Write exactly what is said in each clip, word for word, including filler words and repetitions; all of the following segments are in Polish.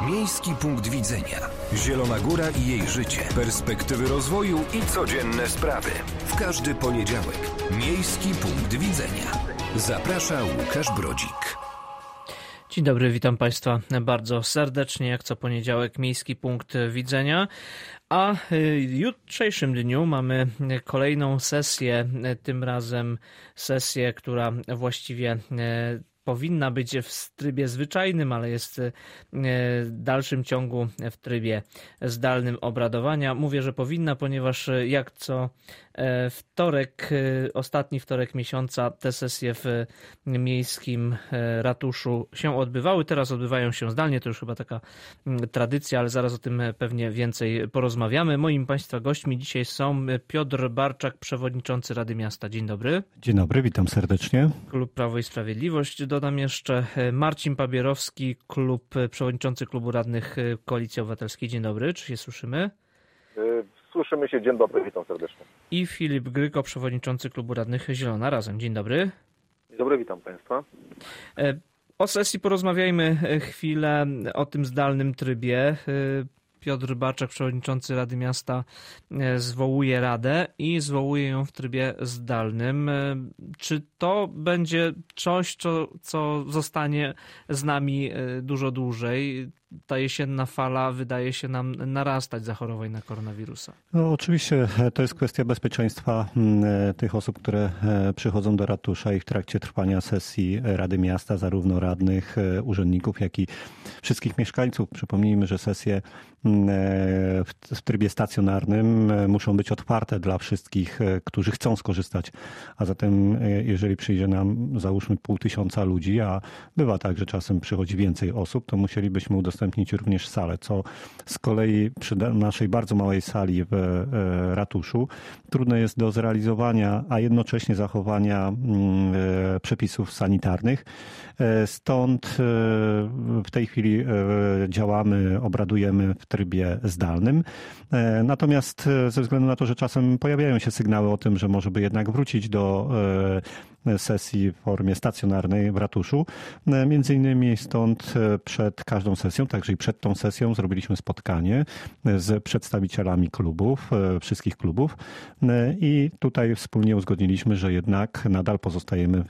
Miejski punkt widzenia. Zielona Góra i jej życie. Perspektywy rozwoju i codzienne sprawy. W każdy poniedziałek. Miejski punkt widzenia. Zaprasza Łukasz Brodzik. Dzień dobry, witam Państwa bardzo serdecznie. Jak co poniedziałek Miejski punkt widzenia. A w jutrzejszym dniu mamy kolejną sesję, tym razem sesję, która właściwie powinna być w trybie zwyczajnym, ale jest w dalszym ciągu w trybie zdalnym obradowania. Mówię, że powinna, ponieważ jak co wtorek, ostatni wtorek miesiąca te sesje w miejskim ratuszu się odbywały. Teraz odbywają się zdalnie, to już chyba taka tradycja, ale zaraz o tym pewnie więcej porozmawiamy. Moim Państwa gośćmi dzisiaj są Piotr Barczak, przewodniczący Rady Miasta. Dzień dobry. Dzień dobry, witam serdecznie. Klub Prawo i Sprawiedliwość. Dodam jeszcze Marcin Pabierowski, klub, przewodniczący Klubu Radnych Koalicji Obywatelskiej. Dzień dobry, czy się słyszymy? Słyszymy się, dzień dobry, witam serdecznie. I Filip Gryko, przewodniczący Klubu Radnych Zielona Razem. Dzień dobry. Dzień dobry, witam Państwa. O sesji porozmawiajmy chwilę, o tym zdalnym trybie. Piotr Barczak, przewodniczący Rady Miasta, zwołuje radę i zwołuje ją w trybie zdalnym. Czy to będzie coś, co, co zostanie z nami dużo dłużej? Ta jesienna fala wydaje się nam narastać zachorowań na koronawirusa. No, oczywiście to jest kwestia bezpieczeństwa tych osób, które przychodzą do ratusza i w trakcie trwania sesji Rady Miasta, zarówno radnych, urzędników, jak i wszystkich mieszkańców. Przypomnijmy, że sesje w trybie stacjonarnym muszą być otwarte dla wszystkich, którzy chcą skorzystać. A zatem jeżeli przyjdzie nam, załóżmy, pół tysiąca ludzi, a bywa tak, że czasem przychodzi więcej osób, to musielibyśmy udostępnić również salę, co z kolei przy naszej bardzo małej sali w ratuszu trudne jest do zrealizowania, a jednocześnie zachowania przepisów sanitarnych. Stąd w tej chwili działamy, obradujemy w trybie zdalnym. Natomiast ze względu na to, że czasem pojawiają się sygnały o tym, że może by jednak wrócić do sesji w formie stacjonarnej w ratuszu. Między innymi stąd przed każdą sesją, także i przed tą sesją zrobiliśmy spotkanie z przedstawicielami klubów, wszystkich klubów i tutaj wspólnie uzgodniliśmy, że jednak nadal pozostajemy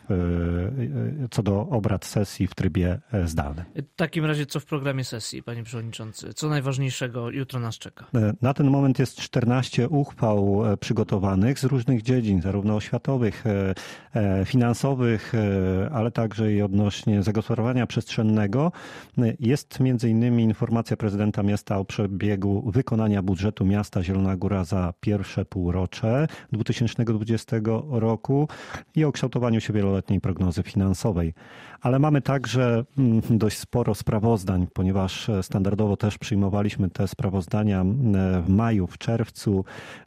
w, co do obrad sesji w trybie zdalnym. W takim razie co w programie sesji, panie przewodniczący? Co najważniejszego jutro nas czeka? Na ten moment jest czternaście uchwał przygotowanych z różnych dziedzin, zarówno oświatowych, finansowych, ale także i odnośnie zagospodarowania przestrzennego. Jest między innymi informacja prezydenta miasta o przebiegu wykonania budżetu miasta Zielona Góra za pierwsze półrocze dwa tysiące dwudziestego roku i o kształtowaniu się wieloletniej prognozy finansowej. Ale mamy także dość sporo sprawozdań, ponieważ standardowo też przyjmowaliśmy te sprawozdania w maju, w czerwcu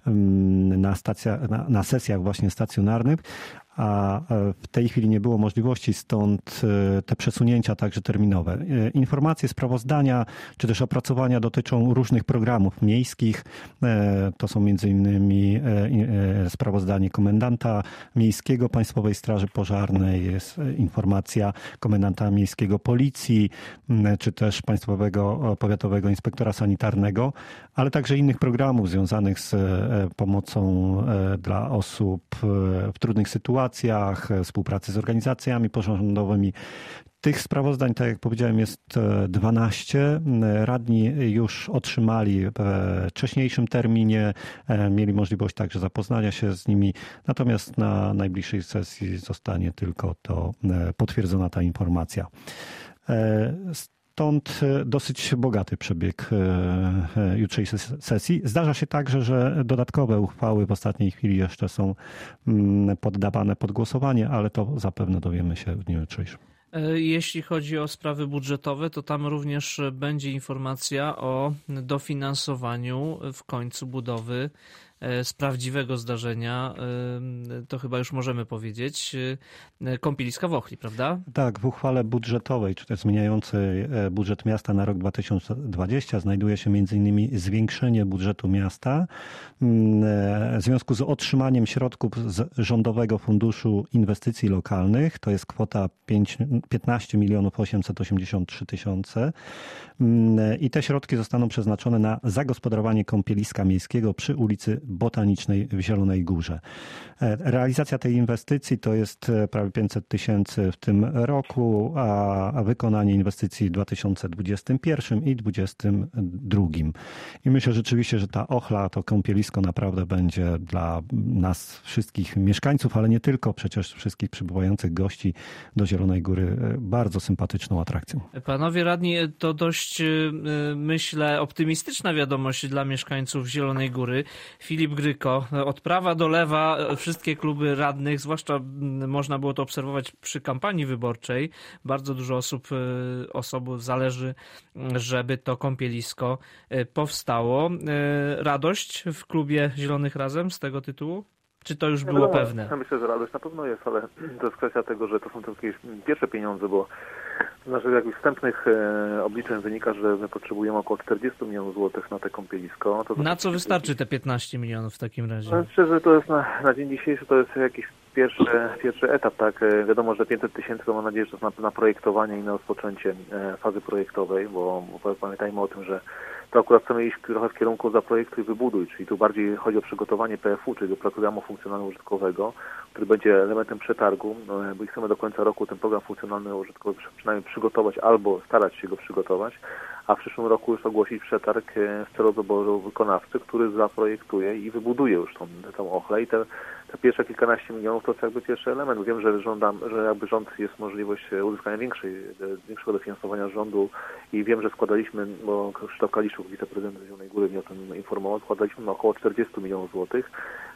na, stacja, na, na sesjach właśnie stacjonarnych, a w tej chwili nie było możliwości, stąd te przesunięcia także terminowe. Informacje, sprawozdania czy też opracowania dotyczą różnych programów miejskich. To są między innymi sprawozdanie komendanta miejskiego Państwowej Straży Pożarnej, jest informacja komendanta miejskiego Policji, czy też Państwowego Powiatowego Inspektora Sanitarnego, ale także innych programów związanych z pomocą dla osób w trudnych sytuacjach, współpracy z organizacjami pozarządowymi. Tych sprawozdań, tak jak powiedziałem, jest dwanaście. Radni już otrzymali w wcześniejszym terminie, mieli możliwość także zapoznania się z nimi, natomiast na najbliższej sesji zostanie tylko to potwierdzona ta informacja. Stąd dosyć bogaty przebieg jutrzejszej sesji. Zdarza się także, że dodatkowe uchwały w ostatniej chwili jeszcze są poddawane pod głosowanie, ale to zapewne dowiemy się w dniu jutrzejszym. Jeśli chodzi o sprawy budżetowe, to tam również będzie informacja o dofinansowaniu w końcu budowy z prawdziwego zdarzenia, to chyba już możemy powiedzieć, kąpieliska w Ochli, prawda? Tak, w uchwale budżetowej, czy też zmieniającej budżet miasta na rok dwa tysiące dwudziesty znajduje się między innymi zwiększenie budżetu miasta w związku z otrzymaniem środków z Rządowego Funduszu Inwestycji Lokalnych. To jest kwota piętnaście milionów osiemset osiemdziesiąt trzy tysiące i te środki zostaną przeznaczone na zagospodarowanie kąpieliska miejskiego przy ulicy Botanicznej w Zielonej Górze. Realizacja tej inwestycji to jest prawie pięćset tysięcy w tym roku, a wykonanie inwestycji w dwa tysiące dwudziestym pierwszym i dwa tysiące dwudziestym drugim. I myślę rzeczywiście, że ta Ochla, to kąpielisko naprawdę będzie dla nas wszystkich mieszkańców, ale nie tylko, przecież wszystkich przybywających gości do Zielonej Góry bardzo sympatyczną atrakcją. Panowie radni, to dość, myślę, optymistyczna wiadomość dla mieszkańców Zielonej Góry. Filip Gryko, od prawa do lewa wszystkie kluby radnych, zwłaszcza można było to obserwować przy kampanii wyborczej. Bardzo dużo osób, osób zależy, żeby to kąpielisko powstało. Radość w klubie Zielonych Razem z tego tytułu? Czy to już było pewne? Ja myślę, że radość na pewno jest, ale to jest kwestia tego, że to są tylko jakieś pierwsze pieniądze, bo z naszych jakichś wstępnych e, obliczeń wynika, że my potrzebujemy około czterdzieści milionów złotych na te kąpielisko. To na co wystarczy te piętnaście milionów w takim razie? No, szczerze, to jest na, na dzień dzisiejszy to jest jakiś pierwszy, pierwszy etap, tak. E, wiadomo, że pięćset tysięcy to mam nadzieję, że to jest na, na projektowanie i na rozpoczęcie e, fazy projektowej, bo, bo pamiętajmy o tym, że to akurat chcemy iść trochę w kierunku zaprojektuj i wybuduj, czyli tu bardziej chodzi o przygotowanie P F U, czyli do programu funkcjonalno-użytkowego, który będzie elementem przetargu, no, bo chcemy do końca roku ten program funkcjonalny-użytkowy przynajmniej przygotować albo starać się go przygotować, a w przyszłym roku już ogłosić przetarg w celu doboru wykonawcy, który zaprojektuje i wybuduje już tą, tą Ochlę i te, te pierwsze kilkanaście milionów to jest jakby pierwszy element. Wiem, że żądam, że jakby rząd jest możliwość uzyskania większej, większego dofinansowania rządu i wiem, że składaliśmy, bo Krzysztof Kaliszuk, wiceprezydent Zielonej Góry mnie o tym informował, składaliśmy na około czterdzieści milionów złotych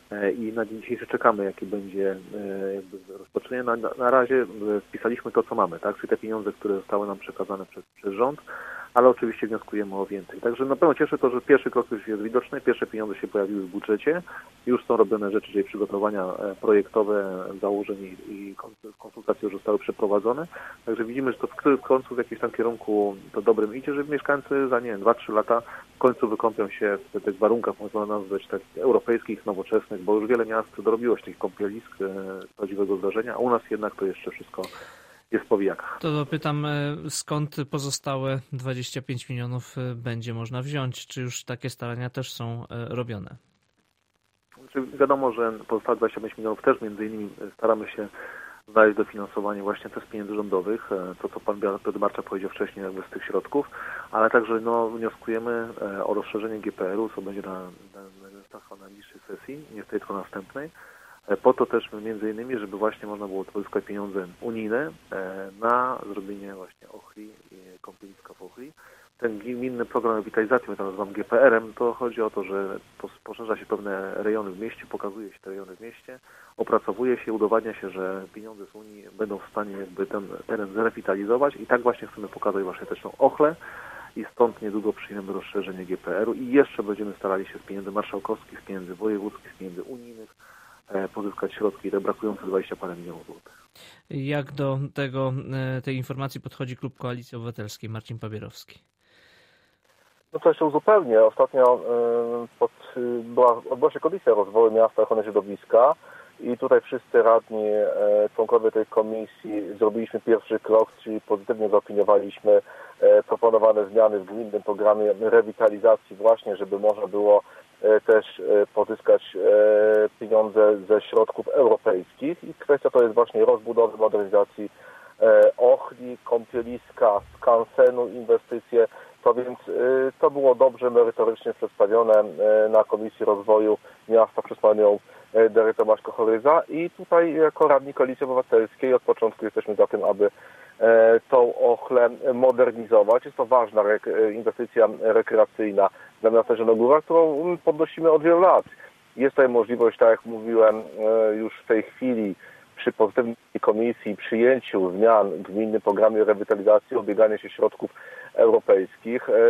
i na dzień dzisiejszy czekamy, jakie będzie jakby rozpoczęcie. Na, na razie wpisaliśmy to, co mamy, tak? Czyli te pieniądze, które zostały nam przekazane przez, przez rząd, ale oczywiście wnioskujemy o więcej. Także na pewno cieszy to, że pierwszy krok już jest widoczny, pierwsze pieniądze się pojawiły w budżecie, już są robione rzeczy, czyli przygotowania projektowe, założeń i konsultacje już zostały przeprowadzone. Także widzimy, że to w końcu w jakimś tam kierunku to dobrym idzie, że mieszkańcy za, nie wiem, dwa trzy lata w końcu wykąpią się w tych warunkach, można nazwać tak europejskich, nowoczesnych, bo już wiele miast dorobiło się tych kąpielisk z prawdziwego zdarzenia, a u nas jednak to jeszcze wszystko jest po wijakach. To dopytam, skąd pozostałe dwadzieścia pięć milionów będzie można wziąć? Czy już takie starania też są robione? Znaczy, wiadomo, że pozostałe dwadzieścia pięć milionów też między innymi staramy się znaleźć dofinansowanie właśnie też z pieniędzy rządowych, to co pan Piotr Barczak powiedział wcześniej jakby z tych środków, ale także no, wnioskujemy o rozszerzenie G P R u, co będzie na, na, na najbliższej sesji, nie w tej tylko następnej. Po to też między innymi, żeby właśnie można było pozyskać pieniądze unijne na zrobienie właśnie Ochli, kąpieliska w Ochli. Ten gminny program rewitalizacji, my to nazywam G P R em, to chodzi o to, że poszerza się pewne rejony w mieście, pokazuje się te rejony w mieście, opracowuje się, udowadnia się, że pieniądze z Unii będą w stanie jakby ten teren zrewitalizować i tak właśnie chcemy pokazać właśnie też tą Ochlę i stąd niedługo przyjmiemy rozszerzenie G P R u i jeszcze będziemy starali się z pieniędzy marszałkowskich, z pieniędzy wojewódzkich, z pieniędzy unijnych pozyskać środki, te brakujące dwadzieścia parę milionów złotych. Jak do tego, tej informacji podchodzi Klub Koalicji Obywatelskiej? Marcin Pabierowski. No to jeszcze uzupełnię. Ostatnio pod, była, odbyła się Komisja Rozwoju Miasta i Ochrony Środowiska i tutaj wszyscy radni, członkowie tej komisji zrobiliśmy pierwszy krok, czyli pozytywnie zaopiniowaliśmy proponowane zmiany w gminnym programie rewitalizacji właśnie, żeby można było też pozyskać pieniądze ze środków europejskich i kwestia to jest właśnie rozbudowy, modernizacji Ochli, kąpieliska, skansenu, inwestycje. To więc to było dobrze merytorycznie przedstawione na Komisji Rozwoju Miasta przez panią dyrektor Maćko-Horyza i tutaj jako radni Koalicji Obywatelskiej od początku jesteśmy za tym, aby tą Ochlę modernizować. Jest to ważna inwestycja rekreacyjna dla miasta Zielonogóra, którą podnosimy od wielu lat. Jest tutaj możliwość, tak jak mówiłem, już w tej chwili przy pozytywnej komisji przyjęciu zmian w gminnym programie rewitalizacji, ubiegania się środków europejskich.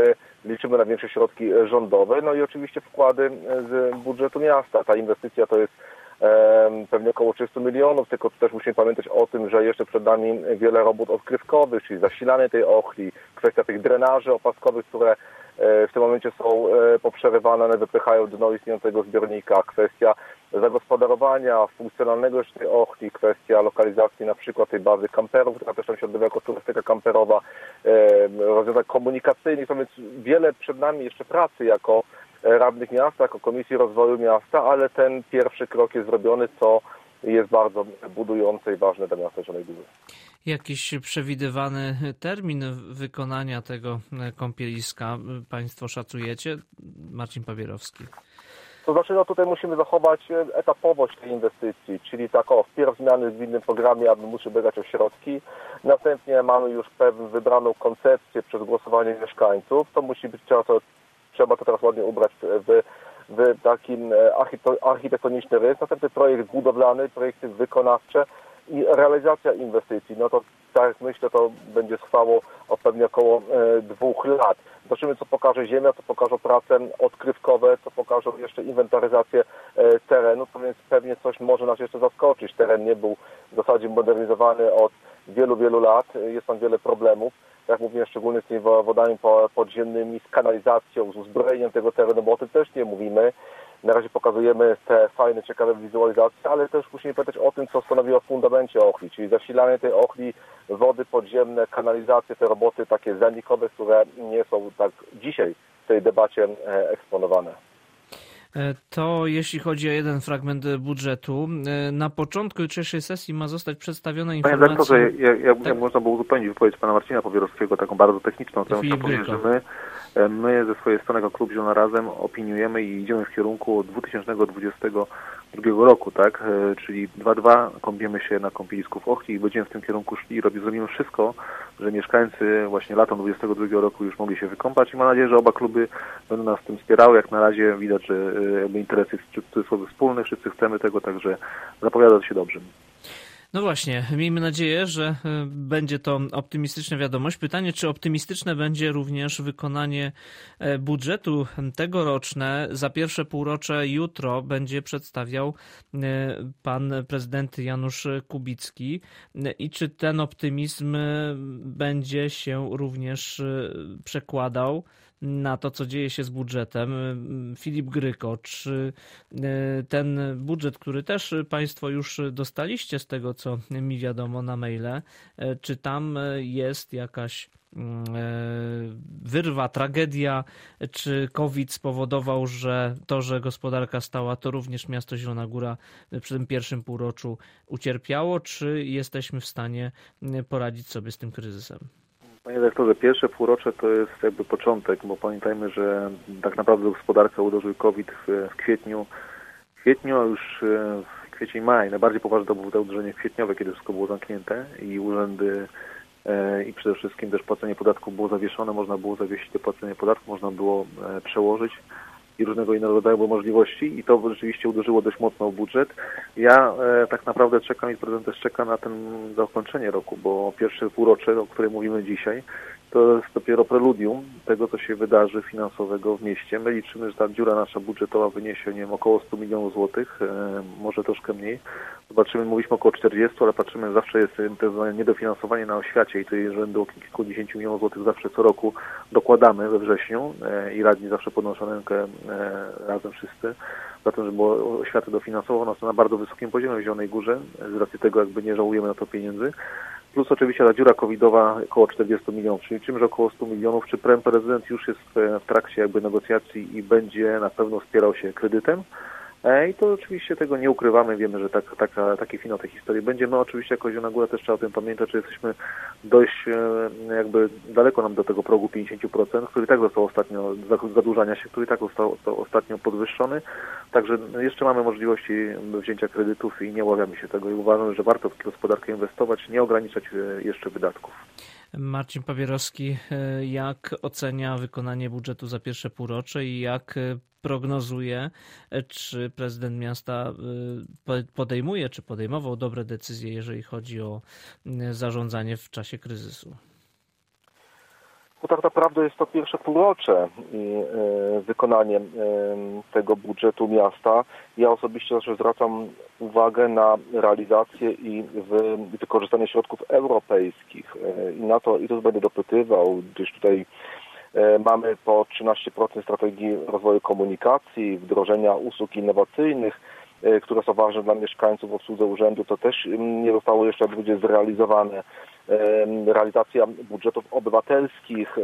liczymy na większe środki rządowe, no i oczywiście wkłady z budżetu miasta. Ta inwestycja to jest pewnie około trzysta milionów, tylko też musimy pamiętać o tym, że jeszcze przed nami wiele robót odkrywkowych, czyli zasilanie tej Ochli, kwestia tych drenaży opaskowych, które w tym momencie są poprzerywane, one wypychają dno istniejącego zbiornika, kwestia zagospodarowania funkcjonalnego jeszcze tej Ochli, kwestia lokalizacji na przykład tej bazy kamperów, która też tam się odbywa jako turystyka kamperowa, rozwiązań komunikacyjnych, to więc wiele przed nami jeszcze pracy jako radnych miasta, jako Komisji Rozwoju Miasta, ale ten pierwszy krok jest zrobiony, co jest bardzo budujące i ważne dla miasta Zielonej Góry. Jakiś przewidywany termin wykonania tego kąpieliska Państwo szacujecie? Marcin Pabierowski. To znaczy, no tutaj musimy zachować etapowość tej inwestycji, czyli tak o, wpierw zmiany w innym programie, aby móc ubiegać o środki. Następnie mamy już pewną wybraną koncepcję przez głosowanie mieszkańców. To musi być, trzeba to, trzeba to teraz ładnie ubrać w, w taki architektoniczny rys. Następnie projekt budowlany, projekty wykonawcze i realizacja inwestycji. No to tak jak myślę, to będzie trwało o pewnie około e, dwóch lat. Zobaczymy, co pokaże ziemia, co pokażą prace odkrywkowe, co pokażą jeszcze inwentaryzację e, terenu, to więc pewnie coś może nas jeszcze zaskoczyć. Teren nie był w zasadzie modernizowany od wielu, wielu lat. Jest tam wiele problemów. Jak mówiłem, szczególnie z tymi wodami podziemnymi, z kanalizacją, z uzbrojeniem tego terenu, bo o tym też nie mówimy. Na razie pokazujemy te fajne, ciekawe wizualizacje, ale też musimy pamiętać o tym, co stanowiło w fundamencie Ochli, czyli zasilanie tej Ochli, wody podziemne, kanalizacje, te roboty takie zanikowe, które nie są tak dzisiaj w tej debacie eksponowane. To jeśli chodzi o jeden fragment budżetu, na początku jutrzejszej sesji ma zostać przedstawiona informacja... Panie doktorze, jak, jak, tak? jak można było uzupełnić wypowiedź pana Marcina Pabierowskiego, taką bardzo techniczną, to chciałem powiedzieć, że my, my ze swojej strony jako Klub Zielona Razem opiniujemy i idziemy w kierunku dwa tysiące dwudziestego drugiego roku, tak? Czyli dwa dwa kąpiemy się na kąpielisku w Ochli i będziemy w tym kierunku szli i zrobimy wszystko, że mieszkańcy właśnie latem dwudziestego drugiego roku już mogli się wykąpać i mam nadzieję, że oba kluby będą nas w tym wspierały. Jak na razie widać, że jakby interes jest w cudzysłowie wspólny, wszyscy chcemy tego, także zapowiada to się dobrze. No właśnie, miejmy nadzieję, że będzie to optymistyczna wiadomość. Pytanie, czy optymistyczne będzie również wykonanie budżetu tegoroczne. Za pierwsze półrocze jutro będzie przedstawiał pan prezydent Janusz Kubicki. I czy ten optymizm będzie się również przekładał na to, co dzieje się z budżetem? Filip Gryko, czy ten budżet, który też Państwo już dostaliście z tego, co mi wiadomo na maile, czy tam jest jakaś wyrwa, tragedia, czy COVID spowodował, że to, że gospodarka stała, to również miasto Zielona Góra przy tym pierwszym półroczu ucierpiało, czy jesteśmy w stanie poradzić sobie z tym kryzysem? Panie dyrektorze, pierwsze półrocze to jest jakby początek, bo pamiętajmy, że tak naprawdę gospodarkę uderzył COVID w, w kwietniu, w kwietniu, a już w kwiecień, maj. Najbardziej poważne to było to uderzenie kwietniowe, kiedy wszystko było zamknięte i urzędy e, i przede wszystkim też płacenie podatku było zawieszone, można było zawiesić to płacenie podatku, można było e, przełożyć i różnego innego rodzaju możliwości i to rzeczywiście uderzyło dość mocno w budżet. Ja e, tak naprawdę czekam i prezydent też czeka na ten zakończenie roku, bo pierwsze półrocze, o którym mówimy dzisiaj, to jest dopiero preludium tego, co się wydarzy finansowego w mieście. My liczymy, że ta dziura nasza budżetowa wyniesie, nie wiem, około stu milionów złotych, e, może troszkę mniej. Zobaczymy, mówiliśmy około czterdziestu, ale patrzymy, zawsze jest to niedofinansowanie na oświacie i to jest rzędu o kilkudziesięciu milionów złotych zawsze co roku dokładamy we wrześniu e, i radni zawsze podnoszą rękę e, razem wszyscy za to, żeby było oświatę dofinansowaną. Nas to na bardzo wysokim poziomie w Zielonej Górze, z racji tego jakby nie żałujemy na to pieniędzy. Plus oczywiście ta dziura covidowa około czterdziestu milionów, czyli czymś około stu milionów. Czy prezydent już jest w trakcie jakby negocjacji i będzie na pewno wspierał się kredytem? I to oczywiście tego nie ukrywamy, wiemy, że tak, taka, taki finał tej historii będzie. My oczywiście jako Zielona Góra też trzeba o tym pamiętać, że jesteśmy dość jakby daleko nam do tego progu pięćdziesiąt procent, który tak został ostatnio, zadłużania się, który tak został, został ostatnio podwyższony. Także jeszcze mamy możliwości wzięcia kredytów i nie obawiamy się tego i uważamy, że warto w gospodarkę inwestować, nie ograniczać jeszcze wydatków. Marcin Pabierowski, jak ocenia wykonanie budżetu za pierwsze półrocze i jak prognozuje, czy prezydent miasta podejmuje, czy podejmował dobre decyzje, jeżeli chodzi o zarządzanie w czasie kryzysu? Bo tak naprawdę jest to pierwsze półrocze i y, wykonanie y, tego budżetu miasta. Ja osobiście zawsze zwracam uwagę na realizację i wy, wykorzystanie środków europejskich. Y, I na to i to będę dopytywał, gdyż tutaj y, mamy po trzynaście procent strategii rozwoju komunikacji, wdrożenia usług innowacyjnych, y, które są ważne dla mieszkańców w obsłudze urzędu. To też y, nie zostało jeszcze będzie zrealizowane. Realizacja budżetów obywatelskich,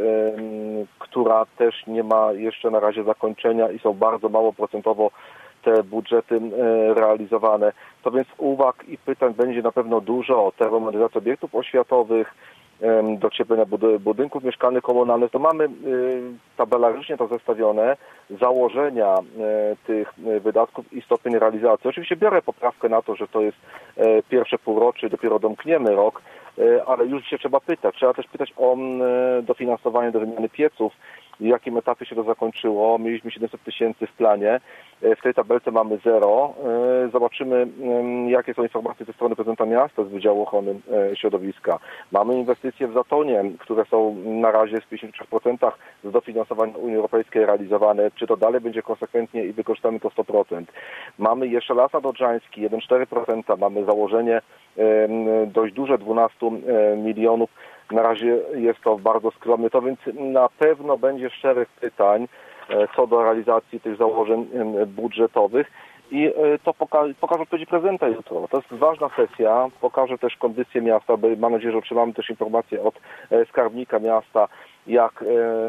która też nie ma jeszcze na razie zakończenia i są bardzo mało procentowo te budżety realizowane. To więc uwag i pytań będzie na pewno dużo. Termomodernizacja obiektów oświatowych, docieplenia budynków mieszkalnych, komunalnych. To mamy tabelarycznie to zestawione, założenia tych wydatków i stopień realizacji. Oczywiście biorę poprawkę na to, że to jest pierwsze półrocze, dopiero domkniemy rok, ale już się trzeba pytać. Trzeba też pytać o dofinansowanie do wymiany pieców, w jakim etapie się to zakończyło. Mieliśmy siedemset tysięcy w planie, w tej tabelce mamy zero. Zobaczymy, jakie są informacje ze strony prezydenta miasta z Wydziału Ochrony Środowiska. Mamy inwestycje w Zatonie, które są na razie w pięćdziesięciu trzech procentach z dofinansowania Unii Europejskiej realizowane. Czy to dalej będzie konsekwentnie i wykorzystamy to sto procent. Mamy jeszcze Las Nadodrzański, jeden przecinek cztery procent. Mamy założenie dość duże, dwanaście milionów. Na razie jest to bardzo skromne, to więc na pewno będzie szereg pytań co do realizacji tych założeń budżetowych i to poka- pokaże odpowiedzi prezydenta jutro. To jest ważna sesja, pokaże też kondycję miasta, bo mam nadzieję, że otrzymamy też informacje od skarbnika miasta, jak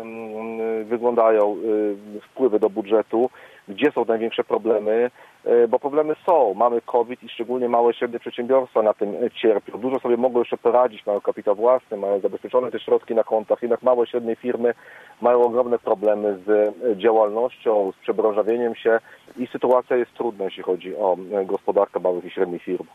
wyglądają wpływy do budżetu, gdzie są największe problemy, bo problemy są. Mamy COVID i szczególnie małe i średnie przedsiębiorstwa na tym cierpią. Dużo sobie mogą jeszcze poradzić, mają kapitał własny, mają zabezpieczone te środki na kontach, jednak małe i średnie firmy mają ogromne problemy z działalnością, z przebranżawieniem się i sytuacja jest trudna, jeśli chodzi o gospodarkę małych i średnich firm.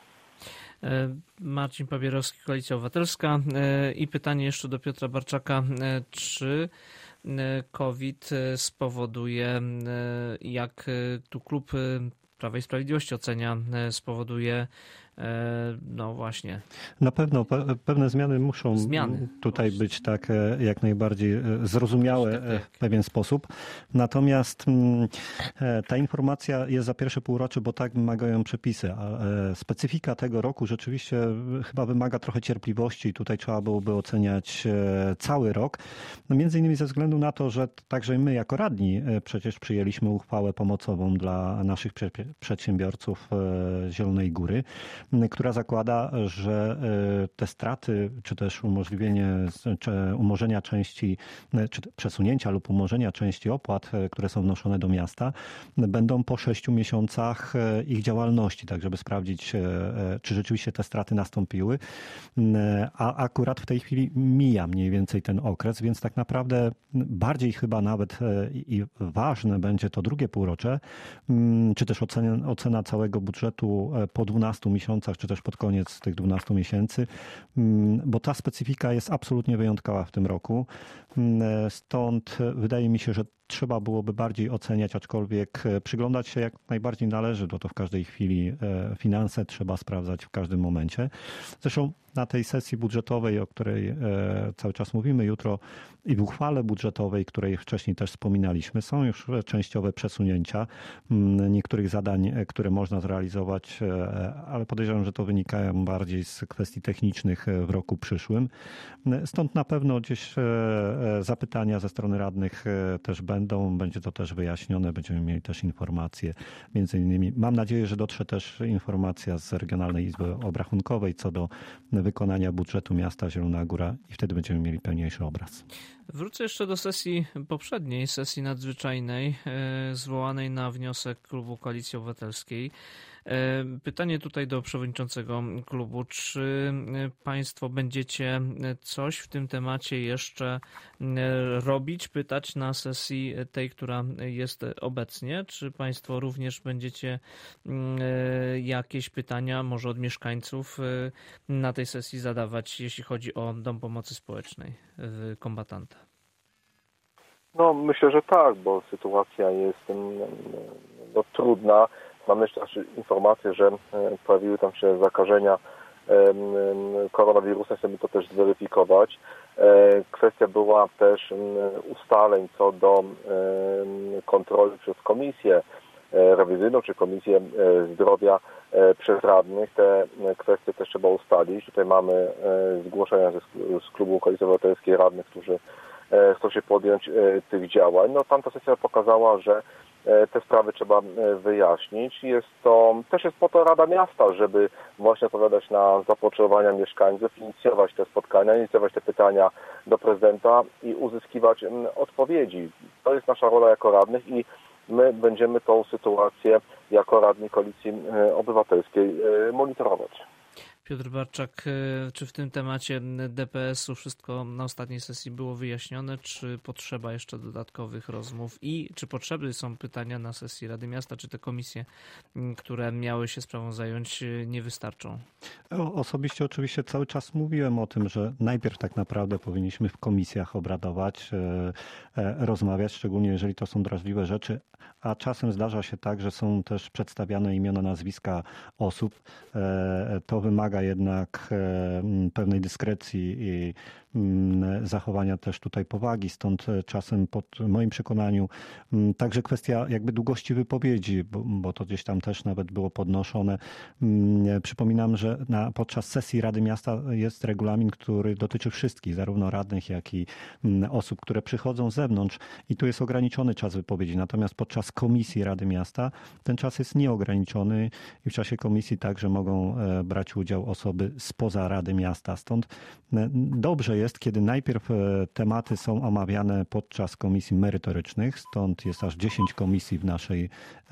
Marcin Papierowski, Koalicja Obywatelska. I pytanie jeszcze do Piotra Barczaka. Czy COVID spowoduje, jak tu klub Prawa i Sprawiedliwości ocenia, spowoduje, no właśnie. Na pewno pe- pewne zmiany muszą zmiany. tutaj właśnie być tak jak najbardziej zrozumiałe tak, tak. w pewien sposób. Natomiast ta informacja jest za pierwsze półrocze, bo tak wymagają przepisy. A specyfika tego roku rzeczywiście chyba wymaga trochę cierpliwości. Tutaj trzeba byłoby oceniać cały rok. No między innymi ze względu na to, że także my jako radni przecież przyjęliśmy uchwałę pomocową dla naszych przedsiębiorców Zielonej Góry, która zakłada, że te straty, czy też umożliwienie czy umorzenia części, czy przesunięcia lub umorzenia części opłat, które są wnoszone do miasta, będą po sześciu miesiącach ich działalności, tak żeby sprawdzić, czy rzeczywiście te straty nastąpiły. A akurat w tej chwili mija mniej więcej ten okres, więc tak naprawdę bardziej chyba nawet i ważne będzie to drugie półrocze, czy też ocena, ocena całego budżetu po dwunastu miesiącach, czy też pod koniec tych dwunastu miesięcy, bo ta specyfika jest absolutnie wyjątkowa w tym roku. Stąd wydaje mi się, że trzeba byłoby bardziej oceniać, aczkolwiek przyglądać się jak najbardziej należy, bo to w każdej chwili finanse trzeba sprawdzać w każdym momencie. Zresztą na tej sesji budżetowej, o której cały czas mówimy jutro i w uchwale budżetowej, której wcześniej też wspominaliśmy, są już częściowe przesunięcia niektórych zadań, które można zrealizować, ale podejrzewam, że to wynikają bardziej z kwestii technicznych w roku przyszłym. Stąd na pewno gdzieś zapytania ze strony radnych też będą, będzie to też wyjaśnione, będziemy mieli też informacje, między innymi mam nadzieję, że dotrze też informacja z Regionalnej Izby Obrachunkowej co do wykonania budżetu miasta Zielona Góra i wtedy będziemy mieli pełniejszy obraz. Wrócę jeszcze do sesji poprzedniej, sesji nadzwyczajnej, zwołanej na wniosek klubu Koalicji Obywatelskiej. Pytanie tutaj do przewodniczącego klubu. Czy państwo będziecie coś w tym temacie jeszcze robić, pytać na sesji tej, która jest obecnie? Czy państwo również będziecie jakieś pytania, może od mieszkańców, na tej sesji zadawać, jeśli chodzi o Dom Pomocy Społecznej w Kombatanta? No myślę, że tak, bo sytuacja jest no, trudna. Mamy jeszcze informację, że pojawiły tam się zakażenia koronawirusem, chcemy to też zweryfikować. Kwestia była też ustaleń co do kontroli przez komisję rewizyjną czy Komisję Zdrowia przez radnych. Te kwestie też trzeba ustalić. Tutaj mamy zgłoszenia z klubu Koalicji Obywatelskiej radnych, którzy chcą się podjąć tych działań. No, tamta sesja pokazała, że te sprawy trzeba wyjaśnić. Jest to, też jest po to Rada Miasta, żeby właśnie odpowiadać na zapotrzebowania mieszkańców, inicjować te spotkania, inicjować te pytania do prezydenta i uzyskiwać odpowiedzi. To jest nasza rola jako radnych i my będziemy tą sytuację jako radni Koalicji Obywatelskiej monitorować. Piotr Barczak, czy w tym temacie D P S u wszystko na ostatniej sesji było wyjaśnione, czy potrzeba jeszcze dodatkowych rozmów i czy potrzebne są pytania na sesji Rady Miasta, czy te komisje, które miały się sprawą zająć, nie wystarczą? Osobiście oczywiście cały czas mówiłem o tym, że najpierw tak naprawdę powinniśmy w komisjach obradować, rozmawiać, szczególnie jeżeli to są drażliwe rzeczy, a czasem zdarza się tak, że są też przedstawiane imiona, nazwiska osób. To wymaga jednak pewnej dyskrecji i zachowania też tutaj powagi, stąd czasem pod moim przekonaniu także kwestia jakby długości wypowiedzi, bo, bo to gdzieś tam też nawet było podnoszone. Przypominam, że na, podczas sesji Rady Miasta jest regulamin, który dotyczy wszystkich, zarówno radnych, jak i osób, które przychodzą z zewnątrz i tu jest ograniczony czas wypowiedzi, natomiast podczas komisji Rady Miasta ten czas jest nieograniczony i w czasie komisji także mogą brać udział osoby spoza Rady Miasta, stąd dobrze jest, kiedy najpierw tematy są omawiane podczas komisji merytorycznych, stąd jest aż dziesięć komisji w naszej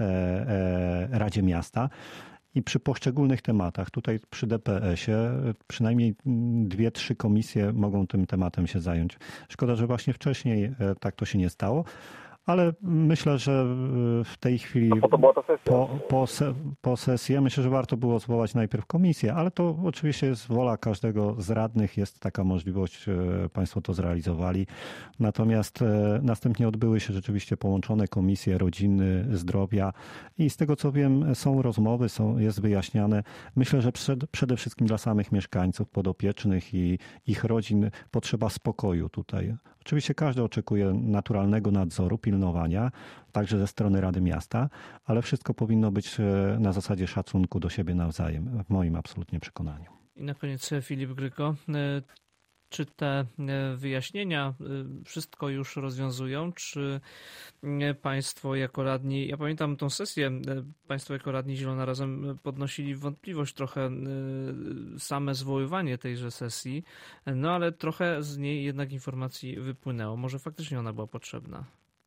Radzie Miasta. I przy poszczególnych tematach, tutaj przy D P S ie przynajmniej dwie, trzy komisje mogą tym tematem się zająć. Szkoda, że właśnie wcześniej tak to się nie stało. Ale myślę, że w tej chwili po, to była ta sesja. po, po, se, po sesji, myślę, że warto było zwołać najpierw komisję, ale to oczywiście jest wola każdego z radnych, jest taka możliwość, Państwo to zrealizowali. Natomiast następnie odbyły się rzeczywiście połączone komisje rodziny, zdrowia i z tego co wiem są rozmowy, są, jest wyjaśniane. Myślę, że przed, przede wszystkim dla samych mieszkańców podopiecznych i ich rodzin potrzeba spokoju tutaj. Oczywiście każdy oczekuje naturalnego nadzoru, pilnowania, także ze strony Rady Miasta, ale wszystko powinno być na zasadzie szacunku do siebie nawzajem, w moim absolutnie przekonaniu. I na koniec Filip Gryko. Czy te wyjaśnienia wszystko już rozwiązują, czy Państwo jako radni, ja pamiętam tą sesję, Państwo jako radni Zielona Razem podnosili wątpliwość trochę same zwoływanie tejże sesji, no ale trochę z niej jednak informacji wypłynęło. Może faktycznie ona była potrzebna?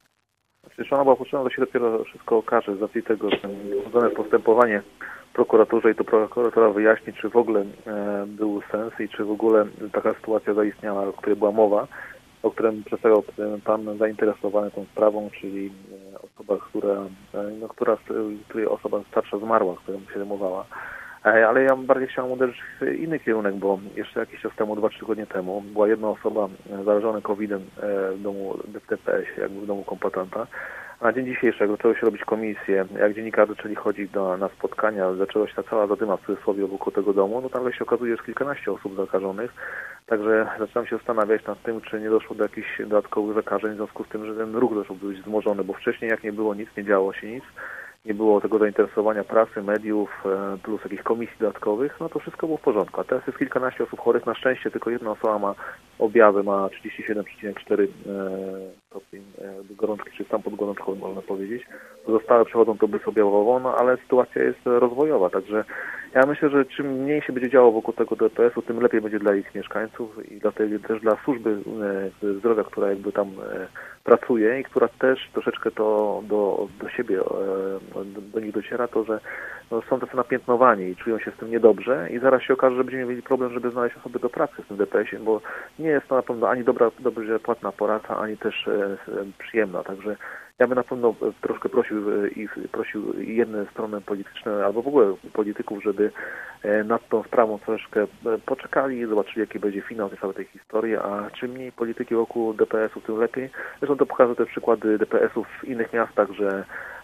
Jeśli ona była potrzebna, to się dopiero wszystko okaże. Z racji tego, że prowadzone postępowanie w prokuraturze i to prokuratura wyjaśni, czy w ogóle był sens i czy w ogóle taka sytuacja zaistniała, o której była mowa, o którym przedstawiał Pan zainteresowany tą sprawą, czyli osoba, która, no, która, której osoba starsza zmarła, którą się zajmowała. Ale ja bardziej chciałem uderzyć w inny kierunek, bo jeszcze jakiś czas temu, dwa, trzy tygodnie temu, była jedna osoba zarażona kowidem w domu w D P S ie, jakby w domu kombatanta. A na dzień dzisiejszy, jak zaczęły się robić komisje, jak dziennikarze zaczęli chodzić do, na spotkania, zaczęła się ta cała zadyma w cudzysłowie wokół tego domu, no tam się okazuje, że jest kilkanaście osób zakażonych. Także zaczynam się zastanawiać nad tym, czy nie doszło do jakichś dodatkowych zakażeń w związku z tym, że ten ruch zaczął być wzmożony, bo wcześniej jak nie było nic, nie działo się nic. Nie było tego zainteresowania prasy, mediów, plus jakichś komisji dodatkowych, no to wszystko było w porządku. A teraz jest kilkanaście osób chorych, na szczęście tylko jedna osoba ma objawy, ma trzydzieści siedem przecinek cztery stopień gorączki, czy stan pod gorączką, można powiedzieć. Pozostałe przechodzą to bezobjawowo, no ale sytuacja jest rozwojowa, także ja myślę, że czym mniej się będzie działo wokół tego D P S u, tym lepiej będzie dla ich mieszkańców i dlatego też dla służby zdrowia, która jakby tam pracuje i która też troszeczkę to do, do siebie, do, do nich dociera, to, że no, są tacy napiętnowani i czują się z tym niedobrze i zaraz się okaże, że będziemy mieli problem, żeby znaleźć osoby do pracy w tym D P S ie, bo nie jest to na pewno ani dobra, dobrze płatna praca, ani też e, przyjemna, także ja bym na pewno troszkę prosił i prosił jedne strony polityczne, albo w ogóle polityków, żeby nad tą sprawą troszkę poczekali, zobaczyli, jaki będzie finał tej całej tej historii, a czym mniej polityki wokół D P S u, tym lepiej. Zresztą to pokazują te przykłady D P S ów w innych miastach, że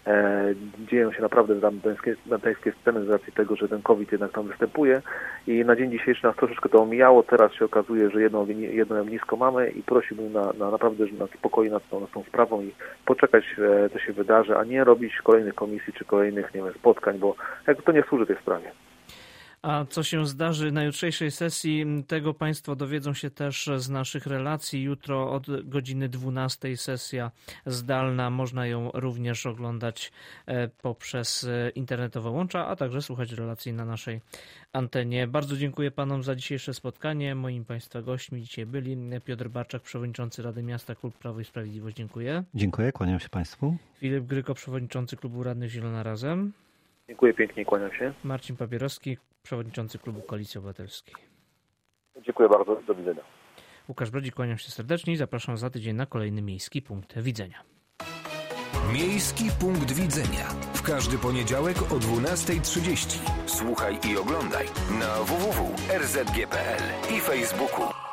E, dzieją się naprawdę dantejskie, dantejskie sceny z racji tego, że ten COVID jednak tam występuje i na dzień dzisiejszy nas troszeczkę to omijało. Teraz się okazuje, że jedno, jedno ognisko mamy i prosiłbym na, na naprawdę na spokojnie nad tą, nad tą sprawą i poczekać, e, co się wydarzy, a nie robić kolejnych komisji czy kolejnych, nie wiem, spotkań, bo jakby to nie służy tej sprawie. A co się zdarzy na jutrzejszej sesji, tego Państwo dowiedzą się też z naszych relacji. Jutro od godziny dwunastej sesja zdalna. Można ją również oglądać poprzez internetowe łącza, a także słuchać relacji na naszej antenie. Bardzo dziękuję Panom za dzisiejsze spotkanie. Moim Państwa gośćmi dzisiaj byli Piotr Barczak, przewodniczący Rady Miasta Klub Prawo i Sprawiedliwość. Dziękuję. Dziękuję, kłaniam się Państwu. Filip Gryko, przewodniczący Klubu Radnych Zielona Razem. Dziękuję pięknie, kłaniam się. Marcin Papierowski, przewodniczący Klubu Koalicji Obywatelskiej. Dziękuję bardzo, do widzenia. Łukasz Brodzik, kłaniam się serdecznie i zapraszam za tydzień na kolejny Miejski Punkt Widzenia. Miejski Punkt Widzenia. W każdy poniedziałek o dwunastej trzydzieści. Słuchaj i oglądaj na w w w kropka r z g kropka p l i Facebooku.